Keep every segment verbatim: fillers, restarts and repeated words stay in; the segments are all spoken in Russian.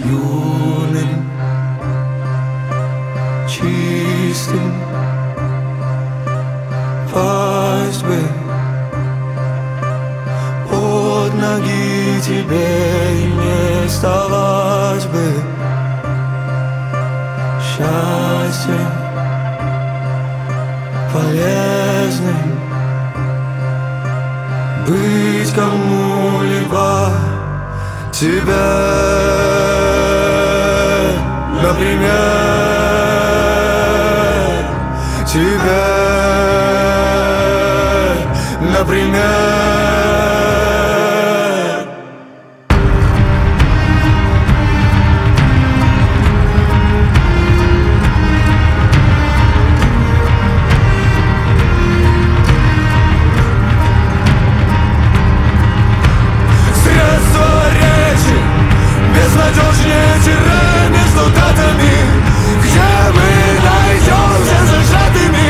юным, чистым. Пасть бы под ноги тебе и не вставать бы. Счастье полезным, быть кому-либо, тебе, например, тебе, например. Безнадежнее тире между датами, где мы найдемся зажатыми.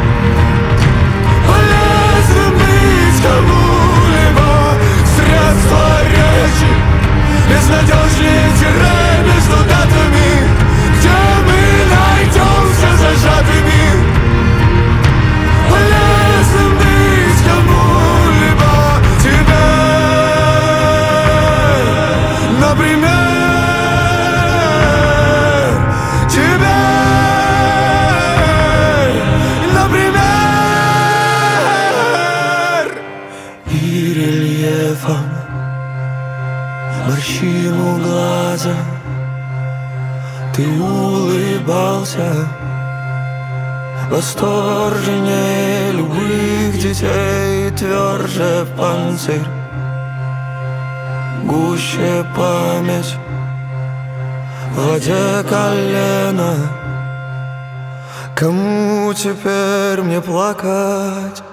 Полезно быть кому-либо, средства речи. Безнадежнее тире между датами, где мы найдемся зажатыми. Полезно быть кому-либо, тебе, например. Морщину глаза, ты улыбался восторженнее любых детей, тверже панцирь, гуще память, в воде колено. Кому теперь мне плакать?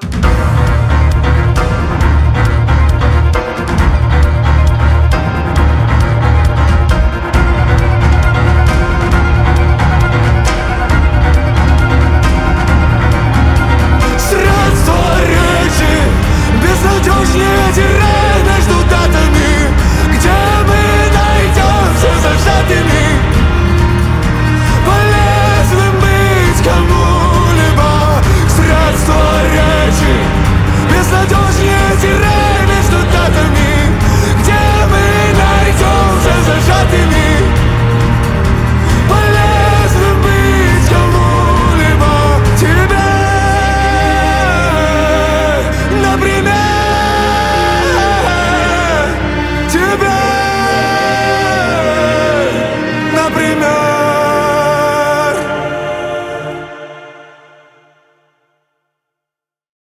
Безнадежнее тире между датами, где мы найдемся зажатыми. Полезным быть кому-либо, средства речи. Безнадежнее тире между датами, где мы найдемся зажатыми. Полезным быть кому-либо, тебе, например. Например.